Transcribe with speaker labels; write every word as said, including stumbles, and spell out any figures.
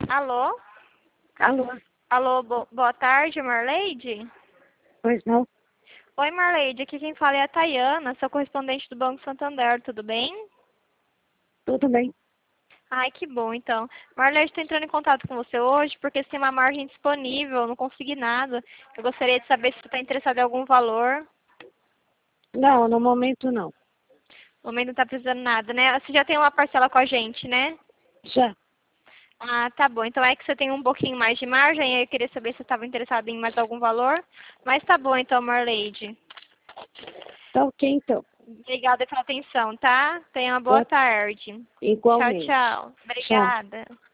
Speaker 1: Alô?
Speaker 2: Alô?
Speaker 1: Alô, bo boa tarde, Marleide?
Speaker 2: Pois não?
Speaker 1: Oi, Marleide, aqui quem fala é a Tayana, sou correspondente do Banco Santander, tudo bem?
Speaker 2: Tudo bem.
Speaker 1: Ai, que bom, então. Marleide, estou entrando em contato com você hoje porque você tem uma margem disponível, não consegui nada. Eu gostaria de saber se você está interessado em algum valor.
Speaker 2: Não, no momento não.
Speaker 1: No momento não está precisando nada, né? Você já tem uma parcela com a gente, né?
Speaker 2: Já.
Speaker 1: Ah, tá bom. Então é que você tem um pouquinho mais de margem, aí eu queria saber se você estava interessado em mais algum valor. Mas tá bom, então, Marleide.
Speaker 2: Tá ok, então.
Speaker 1: Obrigada pela atenção, tá? Tenha uma boa
Speaker 2: Boa...
Speaker 1: tarde. Tchau,
Speaker 2: Igualmente.
Speaker 1: tchau.
Speaker 2: Tchau.
Speaker 1: Obrigada.